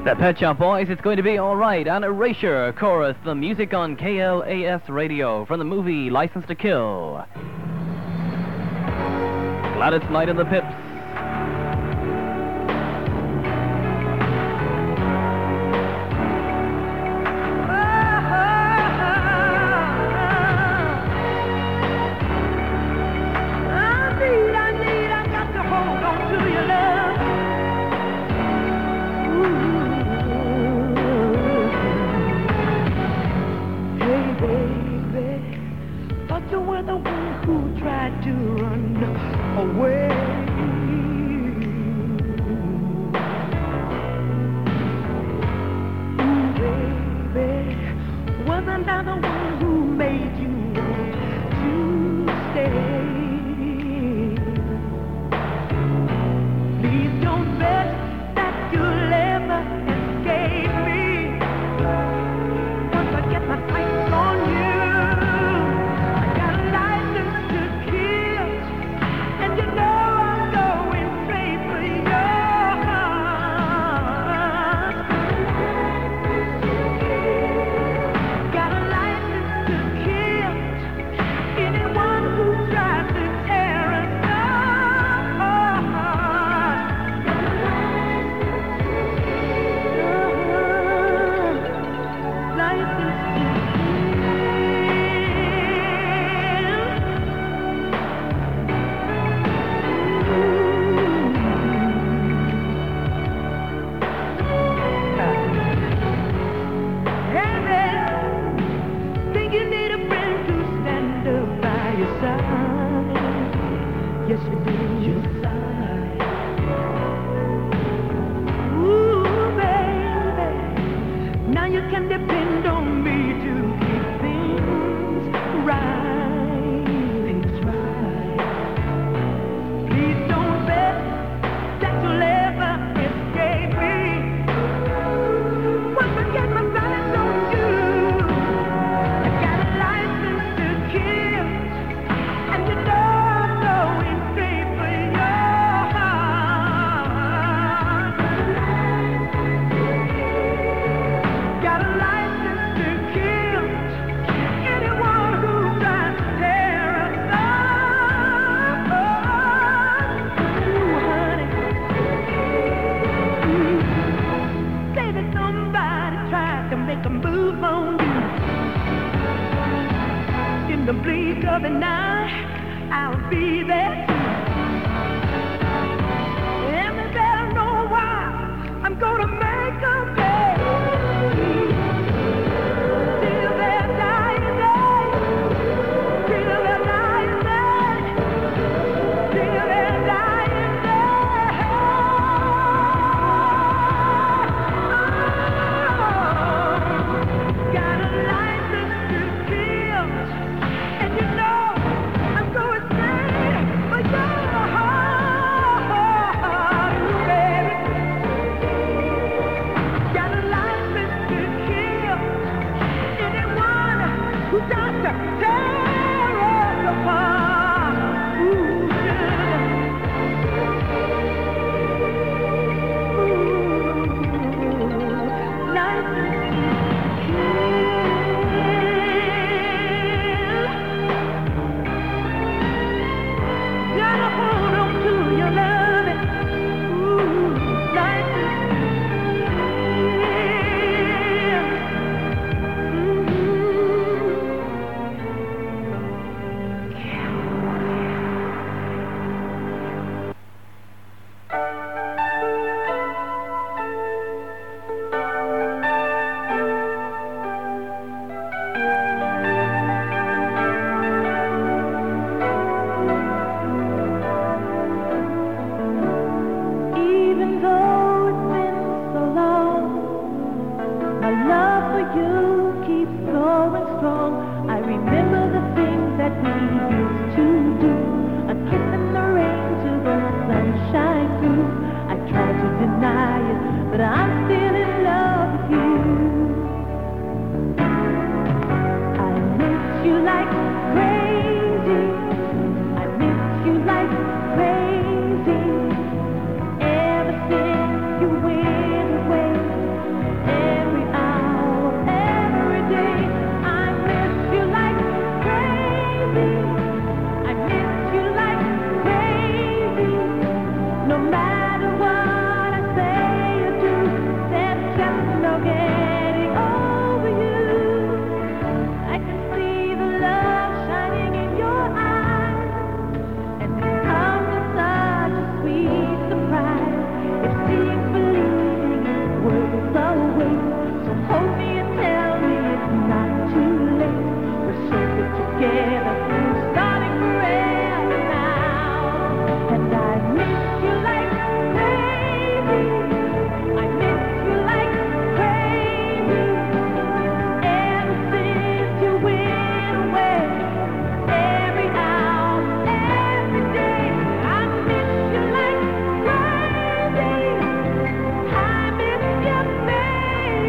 The Pet Shop Boys, It's Going to Be Alright, and Erasure chorus, the music on KLAS radio from the movie License to Kill. Gladys Knight and the Pips.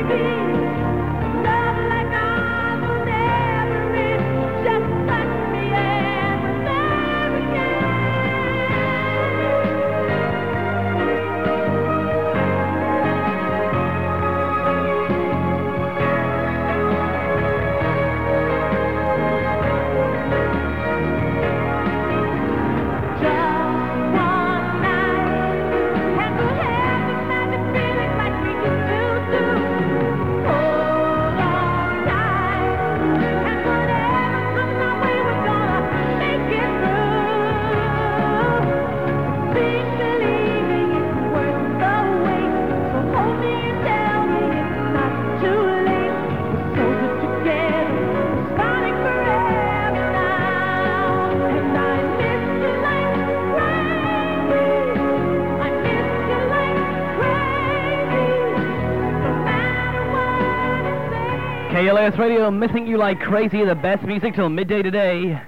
KLAS Radio, missing you like crazy. The best music till midday today.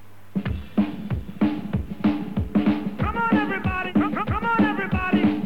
Come on, everybody. Come on, everybody.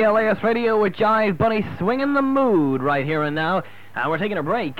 KLAS Radio with Jive Bunny swinging the mood right here and now. And we're taking a break.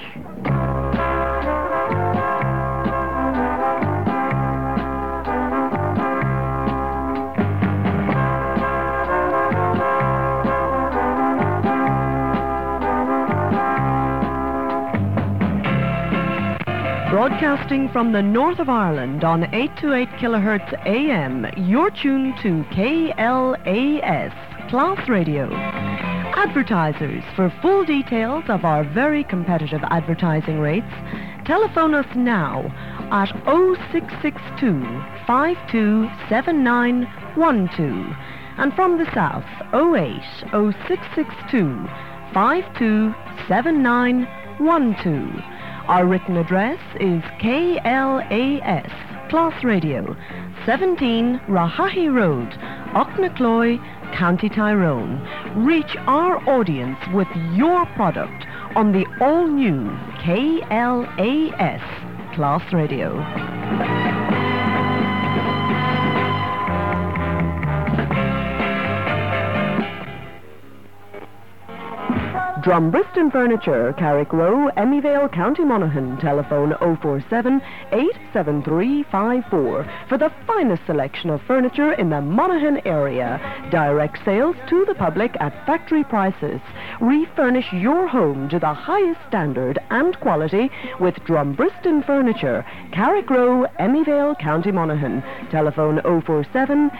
Broadcasting from the north of Ireland on 828 kilohertz AM, you're tuned to KLAS, Class Radio. Advertisers, for full details of our very competitive advertising rates, telephone us now at 0662 527912. And from the south, 0662 527912. Our written address is KLAS, Class Radio, 17 Rahahi Road, Auchnacloy, County Tyrone. Reach our audience with your product on the all-new KLAS, Class Radio. Drumbriston Furniture, Carrick Row, Emmyvale, County Monaghan. Telephone 047 87354 for the finest selection of furniture in the Monaghan area. Direct sales to the public at factory prices. Refurnish your home to the highest standard and quality with Drumbriston Furniture, Carrick Row, Emmyvale, County Monaghan. Telephone 047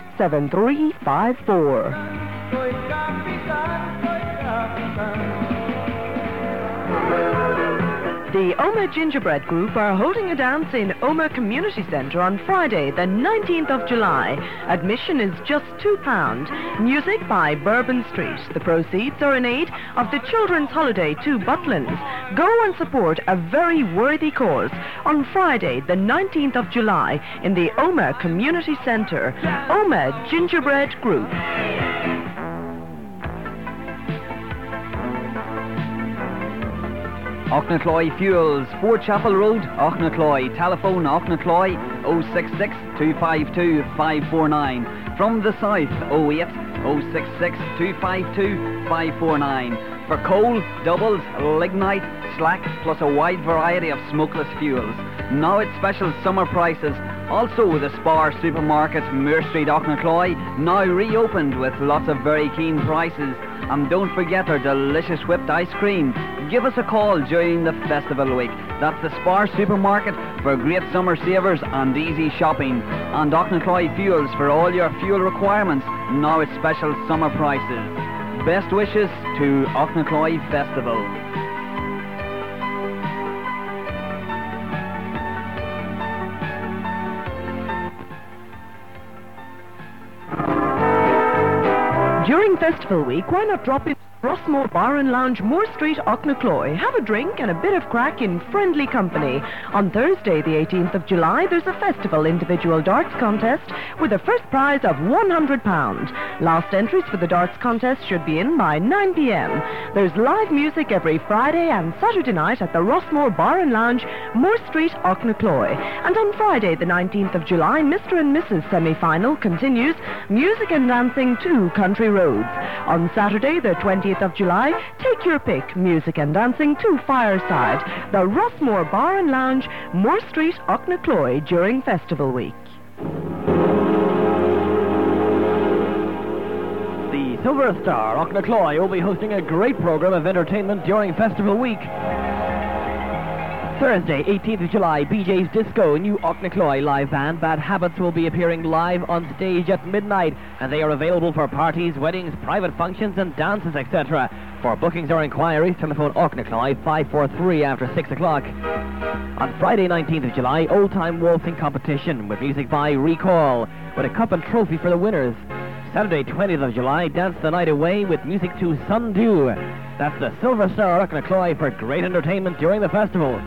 87354. The Oma Gingerbread Group are holding a dance in Oma Community Centre on Friday, the 19th of July. Admission is just £2. Music by Bourbon Street. The proceeds are in aid of the Children's Holiday to Butlins. Go and support a very worthy cause on Friday, the 19th of July in the Oma Community Centre. Oma Gingerbread Group. Auchnacloy Fuels, Fort Chapel Road, Auchnacloy. Telephone Auchnacloy 066 252 549. From the south 08 066 252 549. For coal, doubles, lignite, slack, plus a wide variety of smokeless fuels. Now at special summer prices. Also the Spar Supermarket, Moore Street, Auchnacloy, now reopened with lots of very keen prices. And don't forget our delicious whipped ice cream. Give us a call during the festival week. That's the Spar Supermarket for great summer savers and easy shopping. And Auchnacloy Fuels for all your fuel requirements, now at special summer prices. Best wishes to Auchnacloy Festival. During Festival Week, why not drop in Rossmore Bar and Lounge, Moore Street, Auchnacloy. Have a drink and a bit of crack in friendly company. On Thursday, the 18th of July, there's a festival individual darts contest with a first prize of £100. Last entries for the darts contest should be in by 9 p.m. There's live music every Friday and Saturday night at the Rossmore Bar and Lounge, Moore Street, Auchnacloy. And on Friday, the 19th of July, Mr. and Mrs. semi-final continues, music and dancing to Country Roads. On Saturday, the 20th of July, take your pick, music and dancing to Fireside, the Rossmore Bar and Lounge, Moore Street, Auchnacloy during Festival Week. The Silver Star, Auchnacloy, will be hosting a great program of entertainment during Festival Week. Thursday, 18th of July, BJ's Disco, New Auchnacloy live band Bad Habits will be appearing live on stage at midnight, and they are available for parties, weddings, private functions and dances, etc. For bookings or inquiries, telephone Auchnacloy 543 after 6 o'clock. On Friday, 19th of July, Old Time Waltzing Competition with music by Recall, with a cup and trophy for the winners. Saturday, 20th of July, Dance the Night Away with music to Sundew. That's the Silver Star Auchnacloy for great entertainment during the festival.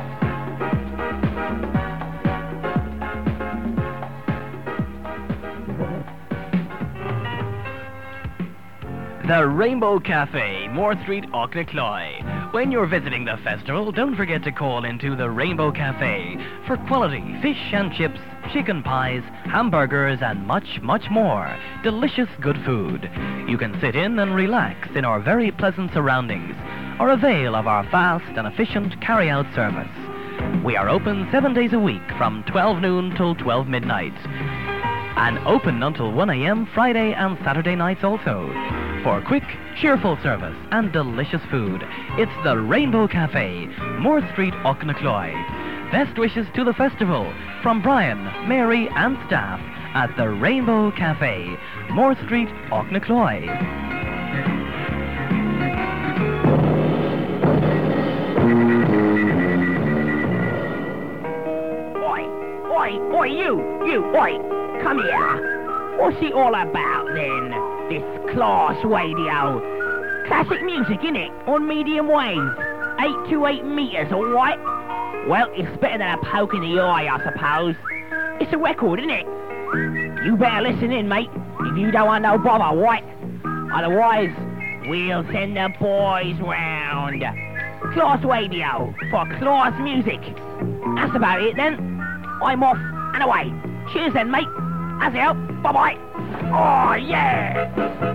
The Rainbow Cafe, Moore Street, Auchnacloy. When you're visiting the festival, don't forget to call into the Rainbow Cafe for quality fish and chips, chicken pies, hamburgers, and much, much more. Delicious good food. You can sit in and relax in our very pleasant surroundings, or avail of our fast and efficient carry-out service. We are open 7 days a week from 12 noon till 12 midnight. And open until 1 a.m. Friday and Saturday nights also. For quick, cheerful service and delicious food, it's the Rainbow Cafe, Moore Street, Auchnacloy. Best wishes to the festival from Brian, Mary and staff at the Rainbow Cafe, Moore Street, Auchnacloy. Oi, you, come here. What's it all about then, this class radio? Classic music, innit? On medium wave. 8 to 8 meters, alright? Well, it's better than a poke in the eye, I suppose. It's a record, innit? You better listen in, mate, if you don't want no bother, right? Otherwise, we'll send the boys round. Class radio for class music. That's about it then. I'm off and away. Cheers then, mate. As it out. Bye-bye. Oh, yeah!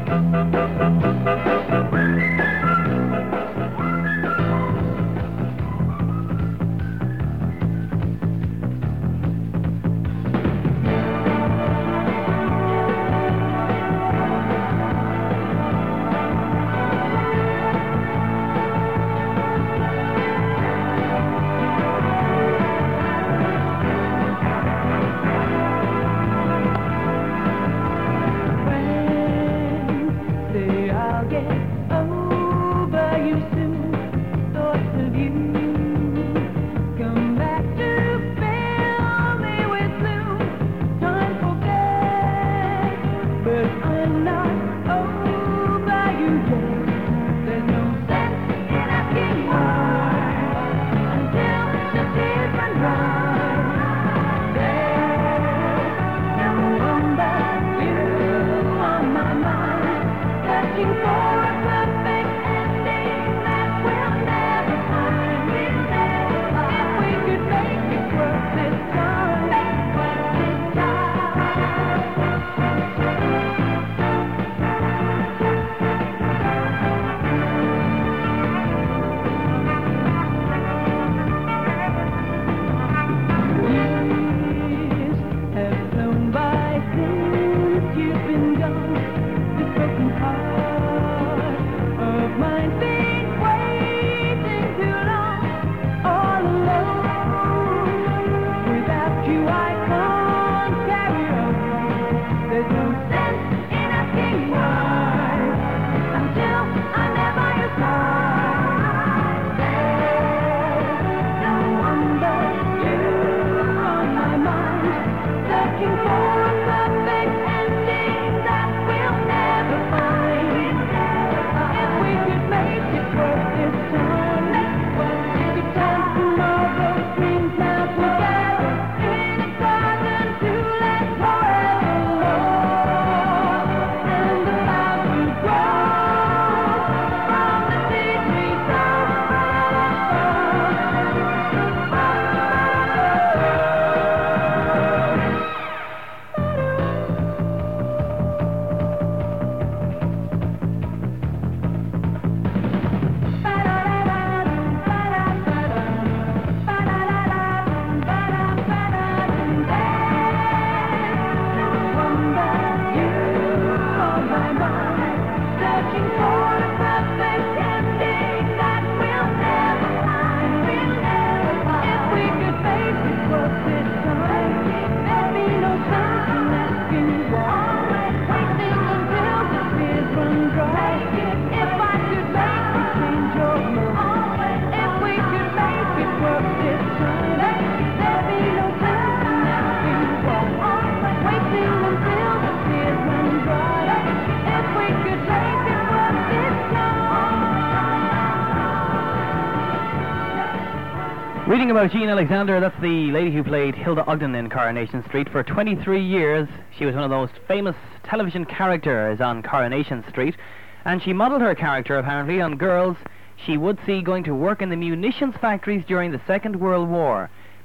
Reading about Jean Alexander, that's the lady who played Hilda Ogden in Coronation Street for 23 years. She was one of the most famous television characters on Coronation Street, and she modelled her character apparently on girls she would see going to work in the munitions factories during the Second World War.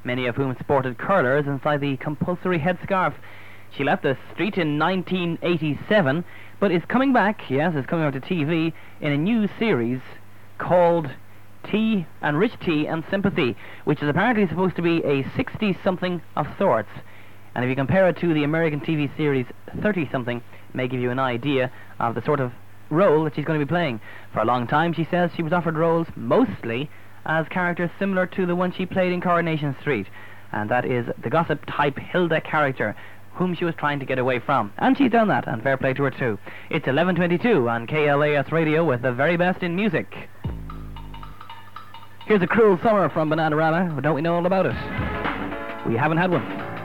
many of whom sported curlers inside the compulsory headscarf. She left the street in 1987, but is coming back, yes, is coming back to TV in a new series called Tea and Rich Tea and Sympathy, which is apparently supposed to be a 60-something of sorts. And if you compare it to the American TV series 30-something, it may give you an idea of the sort of role that she's going to be playing. For a long time, she says, she was offered roles mostly as characters similar to the one she played in Coronation Street, and that is the gossip-type Hilda character, whom she was trying to get away from. And she's done that, and fair play to her too. It's 11:22 on KLAS Radio with the very best in music. Here's A Cruel Summer from Bananarama. Don't we know all about it? We haven't had one.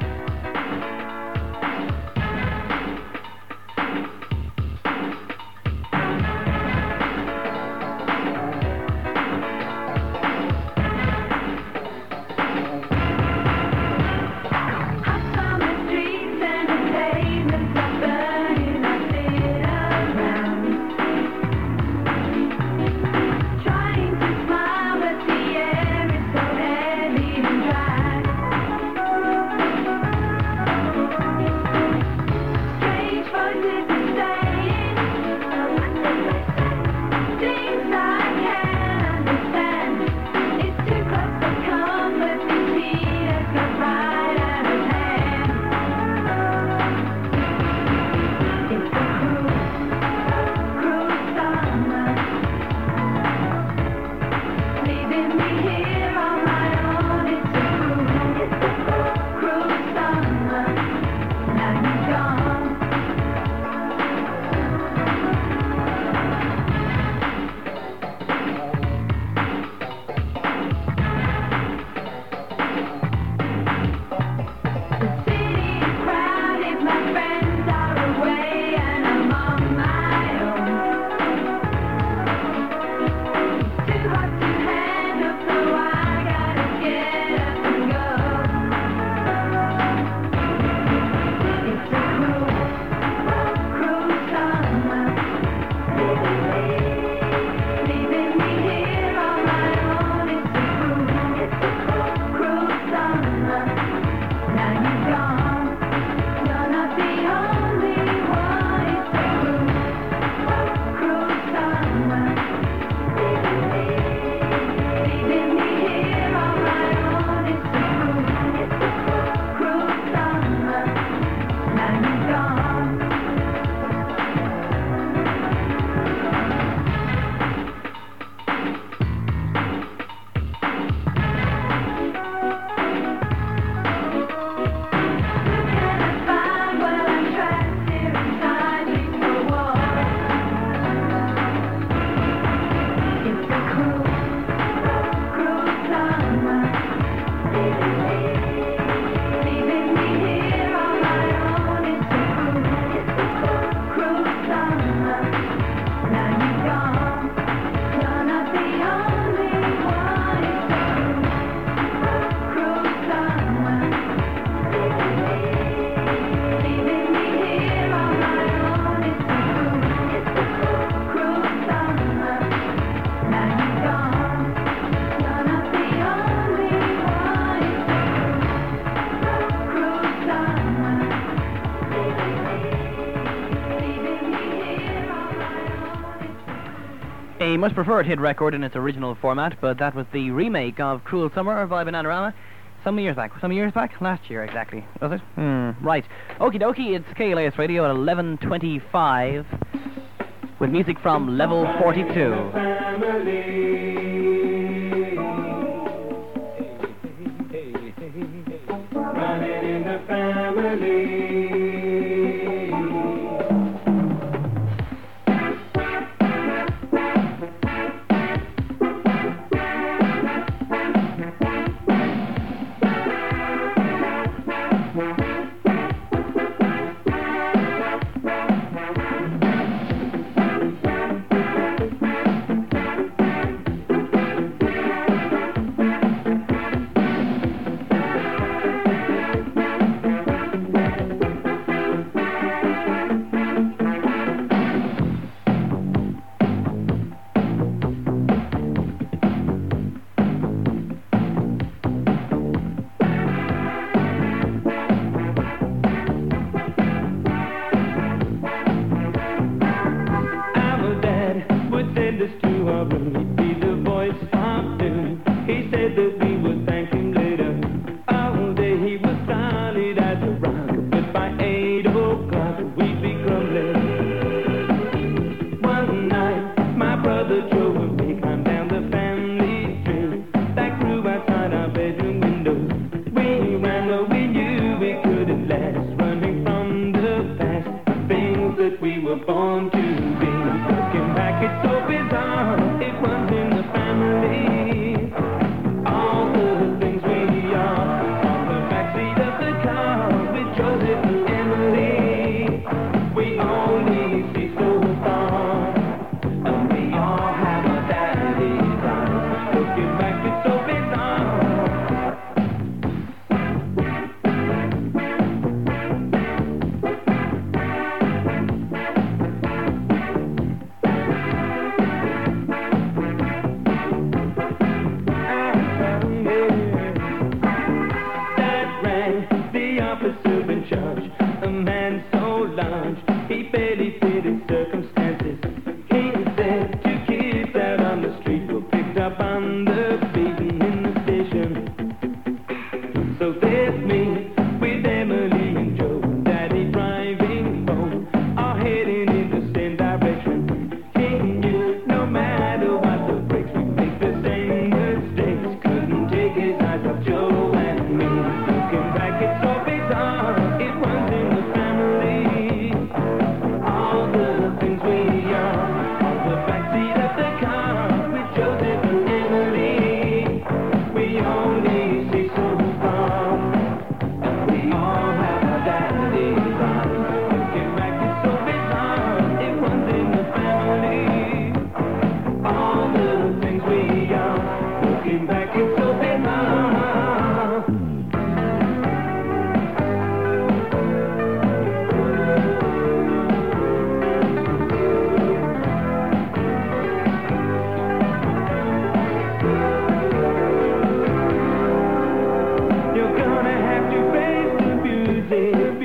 A much preferred hit record in its original format, but that was the remake of Cruel Summer by Bananarama some years back. Last year, exactly. Was it? Right. Okie dokie, it's KLAS Radio at 11:25 with music from Level 42. Running in the family. born to be. Looking back, it's so bizarre. It was in the family. All the things we are. On the backseat of the car with Joseph and Emily. We only see so far. And we all have a daddy's eyes. Looking back, it's so bizarre. Judge, a man so large, he barely fit his circumstances. He said two kids out on the street were picked up on the beat in the station. So there's me with Emily and Joe, Daddy driving home, all heading in the same direction. He knew no matter what the breaks, we make the same mistakes. Couldn't take his eyes off Joe and me. Looking back, it's so bizarre. It was in the family. All the things we are. On the backseat of the car with Joseph and Emily. We only see so far. And we all have a daddy's eyes. Looking back, it's so bizarre. It was in the family. All the things we are. Looking back, it's so bizarre. You're gonna have to face the music,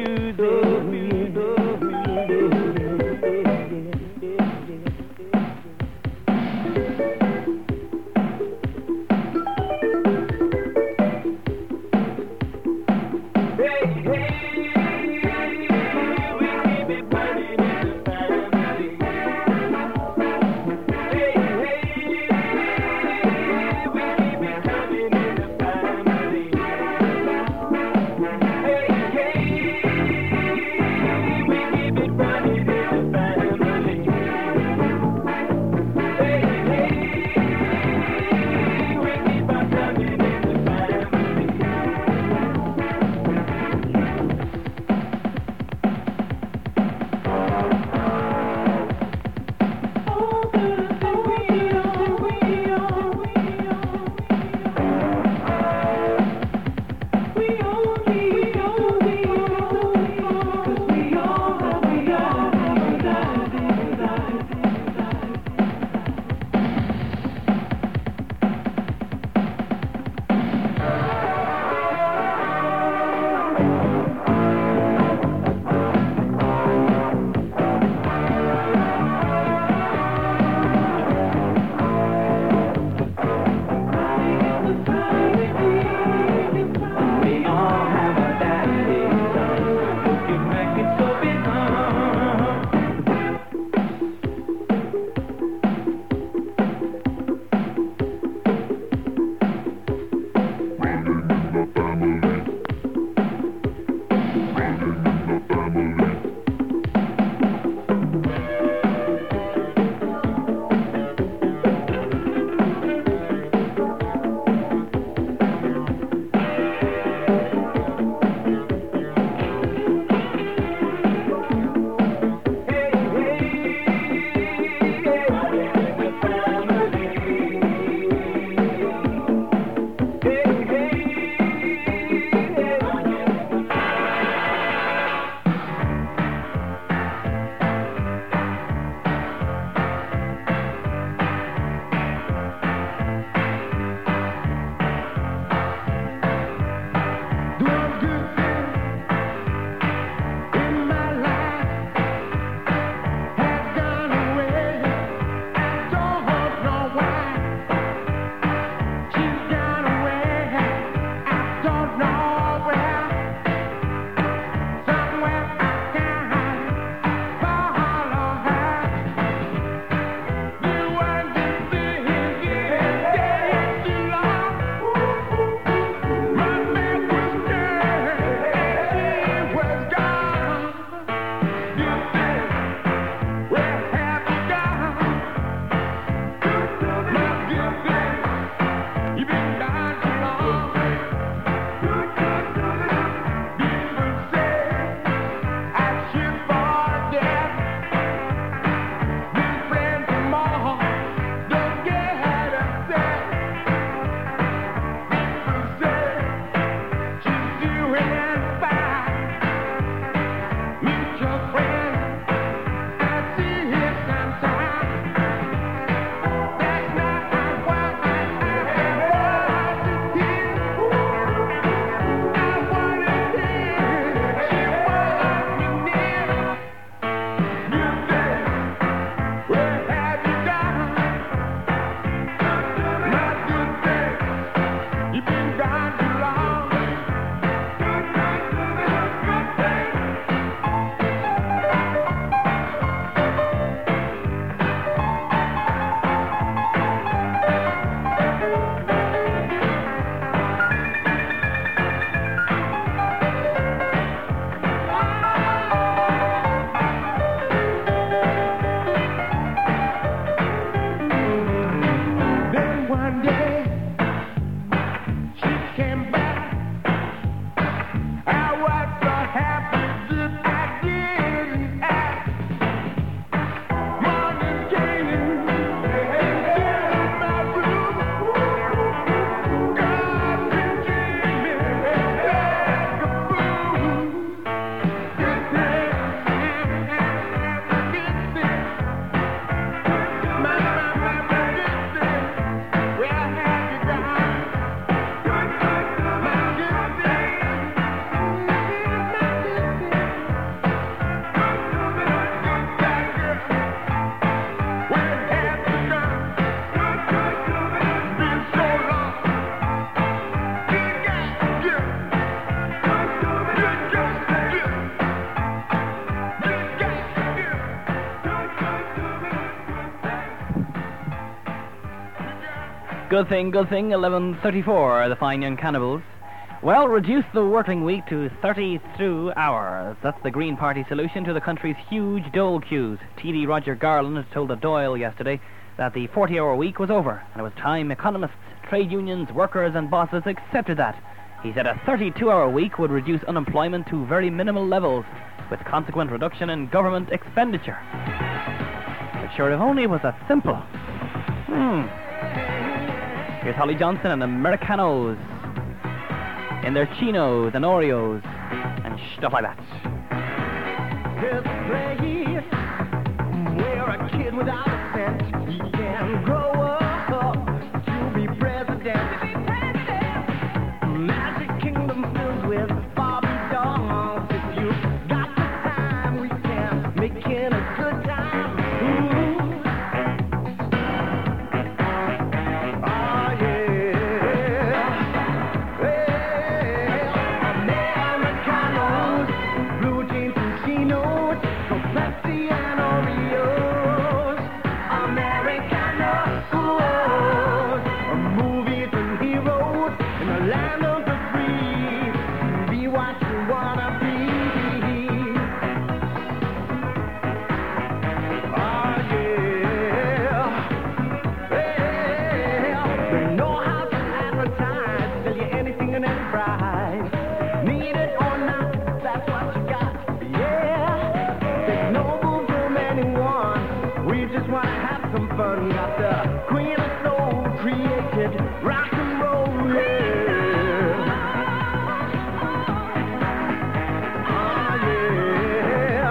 Good thing, 11:34, the fine young cannibals. Well, reduce the working week to 32 hours. That's the Green Party solution to the country's huge dole queues. TD Roger Garland told the Doyle yesterday that the 40-hour week was over, and it was time economists, trade unions, workers and bosses accepted that. He said a 32-hour week would reduce unemployment to very minimal levels, with consequent reduction in government expenditure. But sure, if only it was that simple. Here's Holly Johnson and Americanos in their chinos and Oreos and stuff like that. There's a place where a kid without a cent, he can grow up to be president. Magic kingdom filled with Barbie dolls. If you got the time, we can make it a good time. Ooh. Oh yeah. Americanos, blue jeans and chinos, so Pepsi and Oreos. Americanos, movies and heroes in the land of the free. Be what you wanna be. Oh yeah. They know how to advertise, tell you anything and any price. Need it or not, that's what you got. Yeah. There's no move from anyone. We just wanna have some fun. Got the queen of soul created rock and roll. Yeah. Oh yeah.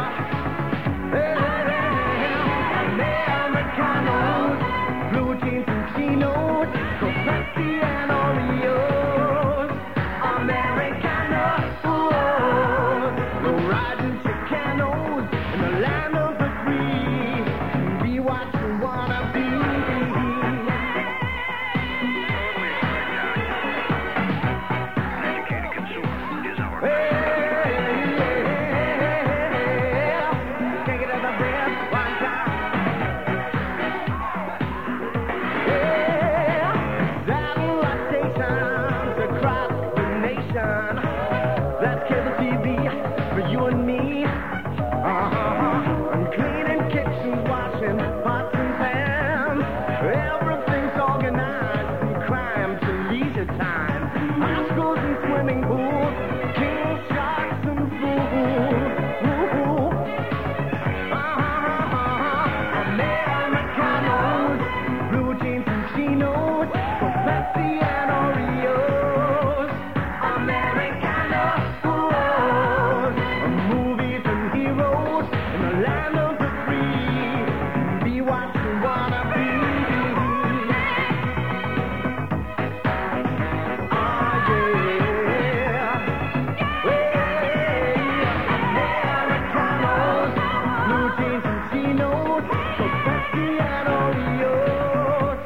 Americanos, blue jeans and chinos, so Pepsi and Oreos. Americanos, no riding Chicanos in the land of the free. Be what you wanna be. Educated consumer is our Can't get out of bed one time. Satellite stations across the nation. That's cable TV for you and me. And cleaning kitchens, washing pots and pans. Everything's organized from crime to leisure time. High schools and swimming pools, king sharks and fools. Americanos, blue jeans and chinos, for Pepsi and Oreos. Americanos, movies and heroes in the land of the free. Be what you wanna be. Oh yeah. Americanos, blue jeans and chinos, so Pepsi and Oreos.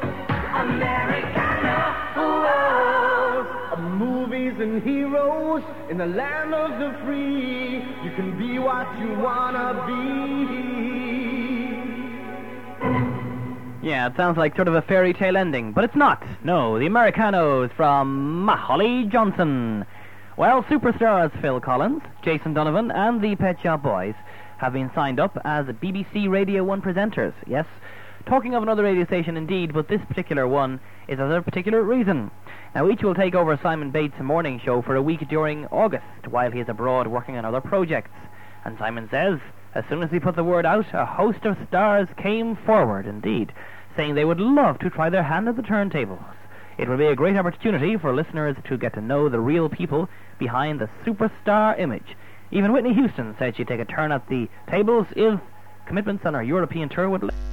Americanos, movies and heroes in the land of the free. You can be what you wanna be. Yeah, it sounds like sort of a fairy tale ending, but it's not. No, the Americanos from Holly Johnson. Well, superstars Phil Collins, Jason Donovan, and the Pet Shop Boys have been signed up as BBC Radio 1 presenters. Yes, talking of another radio station indeed, but this particular one is for a particular reason. Now, each will take over Simon Bates' morning show for a week during August, while he is abroad working on other projects. And Simon says, as soon as he put the word out, a host of stars came forward, indeed, saying they would love to try their hand at the turntables. It will be a great opportunity for listeners to get to know the real people behind the superstar image. Even Whitney Houston said she'd take a turn at the tables if commitments on her European tour would let.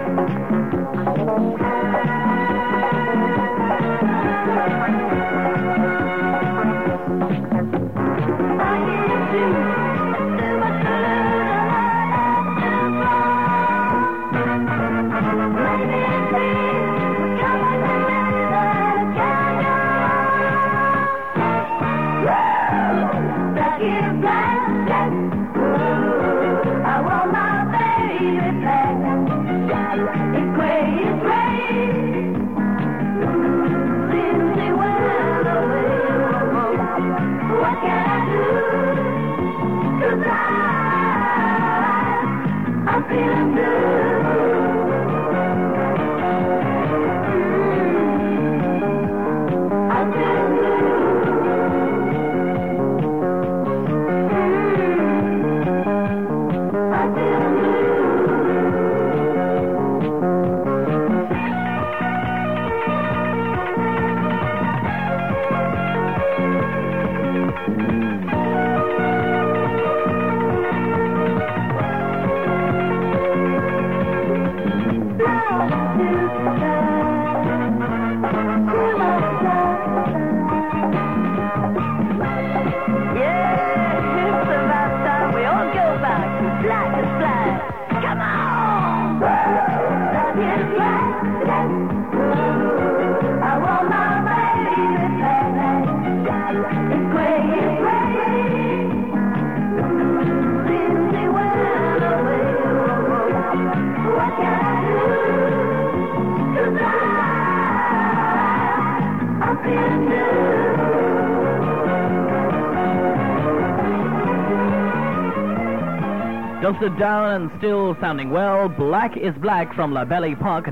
Dusted down and still sounding well, Black is Black from La Belle Epoque,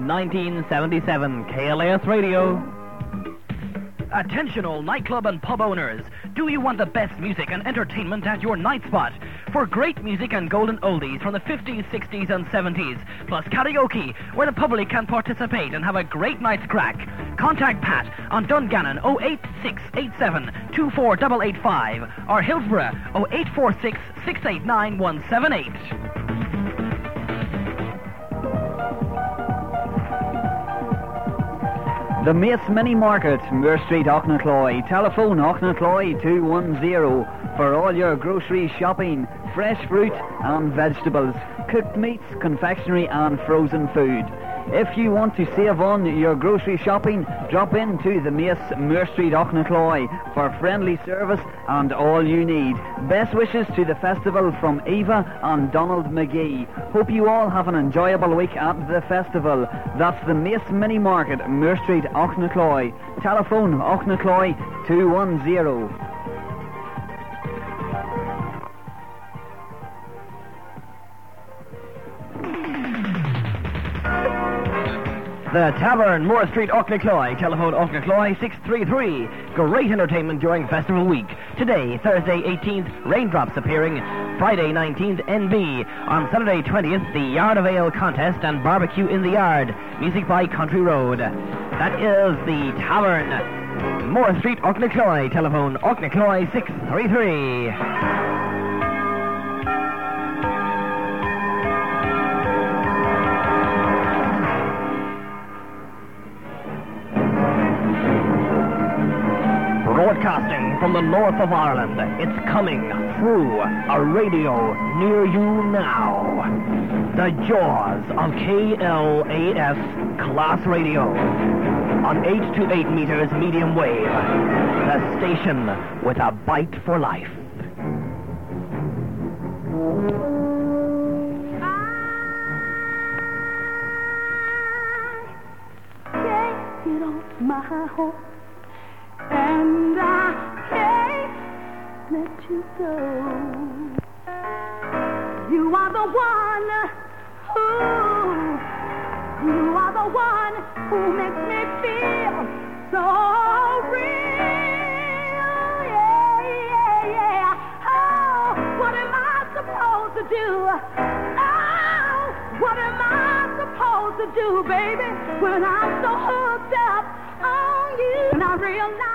1977, KLAS Radio. Attention all nightclub and pub owners. Do you want the best music and entertainment at your night spot? For great music and golden oldies from the 50s, 60s and 70s, plus karaoke, where the public can participate and have a great night's crack. Contact Pat on Dungannon 08687 24885 or Hillsborough 0846 689 178. The Mace Mini Market, Moore Street, Auchnacoy. Telephone Auchnacoy 210 for all your grocery shopping, fresh fruit and vegetables, cooked meats, confectionery and frozen food. If you want to save on your grocery shopping, drop in to the Mace, Moore Street, Auchnacoy for friendly service and all you need. Best wishes to the festival from Eva and Donald McGee. Hope you all have an enjoyable week at the festival. That's the Mace Mini Market, Moore Street, Auchnacoy. Telephone Auchnacoy 210. The Tavern, Moore Street, Auchnacoy. Telephone Auchnacoy 633. Great entertainment during Festival Week. Today, Thursday 18th, Raindrops appearing. Friday 19th, NB. On Saturday 20th, the Yard of Ale contest and barbecue in the yard. Music by Country Road. That is the Tavern, Moore Street, Auchnacoy. Telephone Auchnacoy 633. Broadcasting from the north of Ireland, it's coming through a radio near you now. The jaws of KLAS Class Radio on 8 to 8 meters medium wave. The station with a bite for life. I can't get off my horse. And I can't let you go. You are the one who makes me feel so real. Yeah. Oh, what am I supposed to do? Oh, what am I supposed to do, baby, when I'm so hooked up on you? And I realize